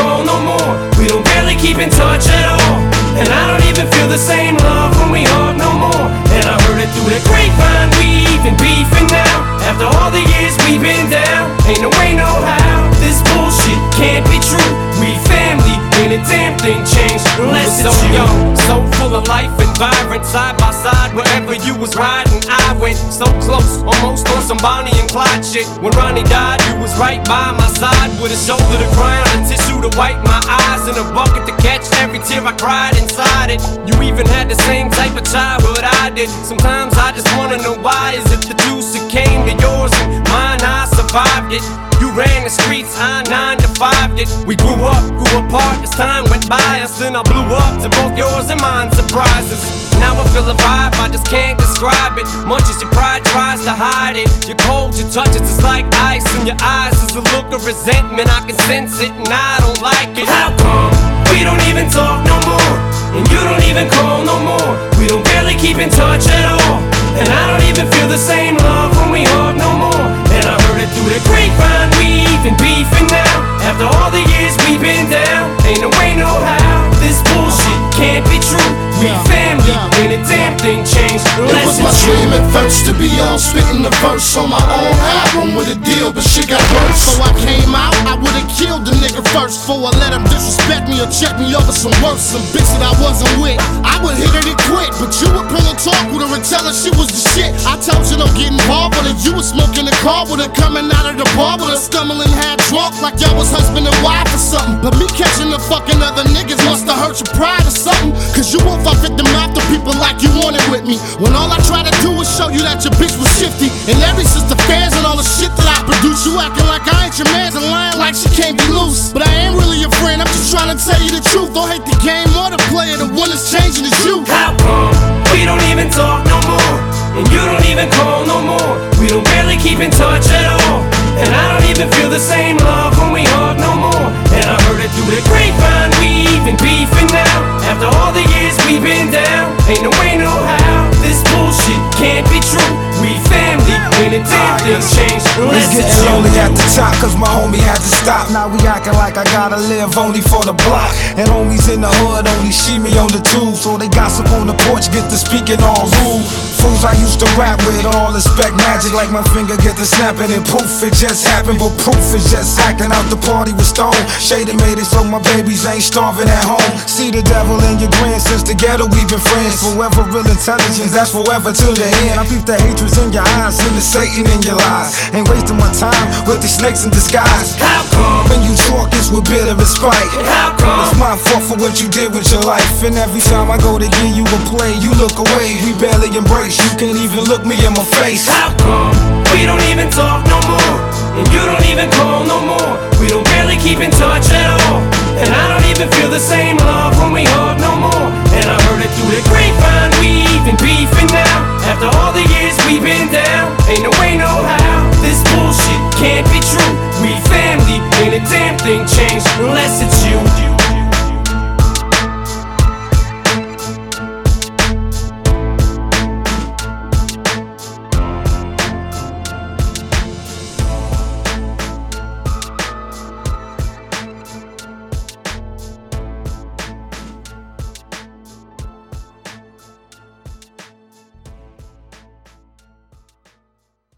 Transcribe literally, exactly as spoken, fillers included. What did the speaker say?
call no more. We don't barely keep in touch at all. And I don't even feel the same love when we hug no more. And I heard it through the grapevine, we even beefing now. After all the years we've been down, ain't no way, no how. This bullshit can't be true. We family, ain't a damn thing changed unless it's you. Young, so full of life and vibrant, side by side wherever you was riding. I went so close, almost on some Bonnie and Clyde shit. When Ronnie died, you was right by my side, with a shoulder to cry on, a tissue to wipe my eyes, and a bucket to catch every tear I cried inside it. You even had the same type of childhood I did. Sometimes I just wanna know why. Is it the juice that came to yours and mine? I survived it. You ran the streets, I nine to five it. We grew up, grew apart as time went by us. Then I blew up to both yours and mine surprises. Now I feel a vibe, I just can't describe it. Much as your pride tries to hide it, your cold, your touches, it's like ice in your eyes. Is a look of resentment, I can sense it and I don't like it. How come we don't even talk no more? And you don't even call no more. We don't barely keep in touch at all. And I don't even feel the same love when we hug no more. And I heard it through the grapevine, we even beefing now. After all the years we've been down, ain't no way, no how. This bullshit can't be true. We family, ain't a damn thing changed unless it's you. It was my dream at first to be on spitting the verse on my own album with a deal, but shit got worse. So I came out, I would've killed the nigga first before I let him disrespect me or check me over some worse. Some bitch that I wasn't with, I would hit it and quit. But you would pull a talk with her and tell her she was the shit. I told you don't get involved with her. You was smoking the car with her, coming out of the bar with her, stumbling half drunk like y'all was husband and wife or something. But me catching the fucking other niggas musta hurt your pride or something. Cause you won't fuck with the mouth to people like you wanted with me. When all I try to do is show you that your bitch was shifty. And every sister fans and all the shit that I produce, you acting like I ain't your man's and lying like she can't be loose. But I ain't really your friend, I'm just trying to tell you the truth. Don't hate the game or the player, the one that's changing is you. How come we don't even talk no more? And you don't even call no more. We don't barely keep in touch at all. And I don't even feel the same love when we hug no more. And I heard it through the grapevine, we even beefing now. After all the years we've been down, ain't no way, no how. This bullshit can't be true. We family, ain't a damn thing changed unless it's you. Only at the top, cause my homie had to stop. Now we acting like I gotta live only for the block. And homies in the hood only see me on the tube. So they gossip on the porch, get to speaking all rude. Fools I used to rap with all expect magic, like my finger get to snapping and poof, it just happened. But proof is just acting out the party with Stone. Shady made it so my babies ain't starving at home. See the devil in your grin, since the ghetto we've been friends. Forever real intelligence, that's forever till the end. I peep the hatred in your eyes and the Satan in your lies. Ain't wasting my time with these snakes in disguise. How come when you talk it's with bitter spite? How come it's my fault for what you did with your life. And every time I go to give you a play, you look away, we barely embrace. You can't even look me in my face. How come we don't even talk no more? And you don't even call no more. We don't barely keep in touch at all. And I don't even feel the same love when we hug no more. And I heard it through the grapevine, we even beefing now. After all the years we've been down, ain't no way, no how. This bullshit can't be true. We family, ain't a damn thing changed unless it's you.